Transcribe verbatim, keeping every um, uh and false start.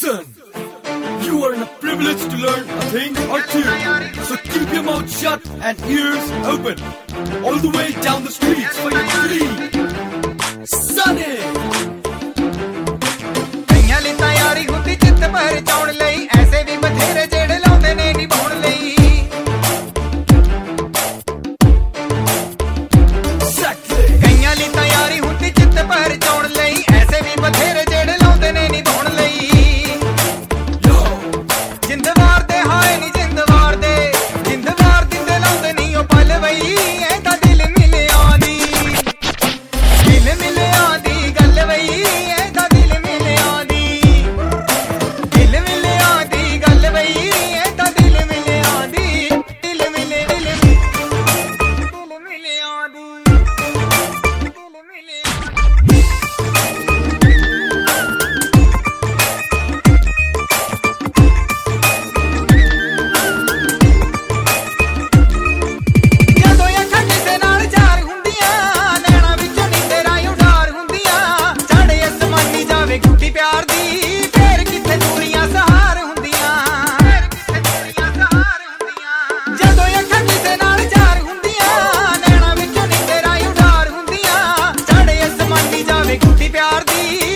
Listen, you are in a privilege to learn a thing or two. So keep your mouth shut and ears open. All the way down the streets for your free Sunny. ਕਈਆਂ ਲਈ ਤਿਆਰੀ ਹੁੰਦੀ ਚਿੱਤ ਭਰ ਚਾਉਣ ਲਈ, ਐਸੇ ਵੀ ਬਥੇਰੇ ਜਿਹੜੇ ਲਾਉਂਦੇ ਨੇ ਨਿਭਾਉਣ ਲਈ। ਕਈਆਂ ਲਈ ਤਿਆਰੀ ਹੁੰਦੀ ਚਿੱਤ ਭਰ ਚਾਉਣ ਲਈ, ਐਸੇ ਵੀ ਬਥੇਰੇ ਜਿਹੜੇ ਲਾਉਂਦੇ ਨੇ ਨਿਭਾਉਣ ਲਈ। ਜਿੰਦ ਵਾਰ ਦੇ ਹਾਏ ਨੀ ਜਿੰਦ ਵਾਰ ਦੇ, ਜਿੰਦ ਵਾਰ ਦਿੰਦੇ ਲਾਉਂਦੇ ਨੀ ਉਹ ਪਲ ਬਈ। ਐ ਤਾਂ ਦਿਲ ਮਿਲਿਆ ਦੀ, ਦਿਲ ਮਿਲਿਆ ਦੀ ਗੱਲ ਬਈ। ਐ ਤਾਂ ਦਿਲ ਮਿਲਿਆ ਦੀ, ਦਿਲ ਮਿਲਿਆ ਦੀ ਗੱਲ ਬਈ। ਐ ਤਾਂ ਦਿਲ ਮਿਲਿਆ ਦੀ, ਦਿਲ ਮਿਲੇ ਦਿਲ ਦਿਲ ਮਿਲਿਆ ਦੀ, ਦਿਲ ਮਿਲਿਆ। ਜਦੋਂ ਅੱਖਾਂ ਕਿਸੇ ਨਾਲ ਚਾਰ ਹੁੰਦੀਆਂ, ਨੈਣਾਂ ਵਿੱਚੋਂ ਨੀਂਦਰਾਂ ਉਡਾਰ ਹੁੰਦੀਆਂ। ਚੜ੍ਹੇ ਅਸਮਾਨੀ ਜਾਵੇ ਗੁੱਡੀ ਪਿਆਰ ਦੀ, ਫੇਰ ਕਿੱਥੇ ਦੂਰੀਆਂ ਸਹਾਰ ਹੁੰਦੀਆਂ, ਫੇਰ ਕਿੱਥੇ ਦੂਰੀਆਂ ਸਹਾਰ ਹੁੰਦੀਆਂ। ਜਦੋਂ ਅੱਖਾਂ ਕਿਸੇ ਨਾਲ ਚਾਰ ਹੁੰਦੀਆਂ, ਨੈਣਾਂ ਵਿੱਚੋਂ ਨੀਂਦਰਾਂ ਉਡਾਰ ਹੁੰਦੀਆਂ। ਚੜ੍ਹੇ ਅਸਮਾਨੀ ਜਾਵੇ ਗੁੱਡੀ ਪਿਆਰ ਦੀ,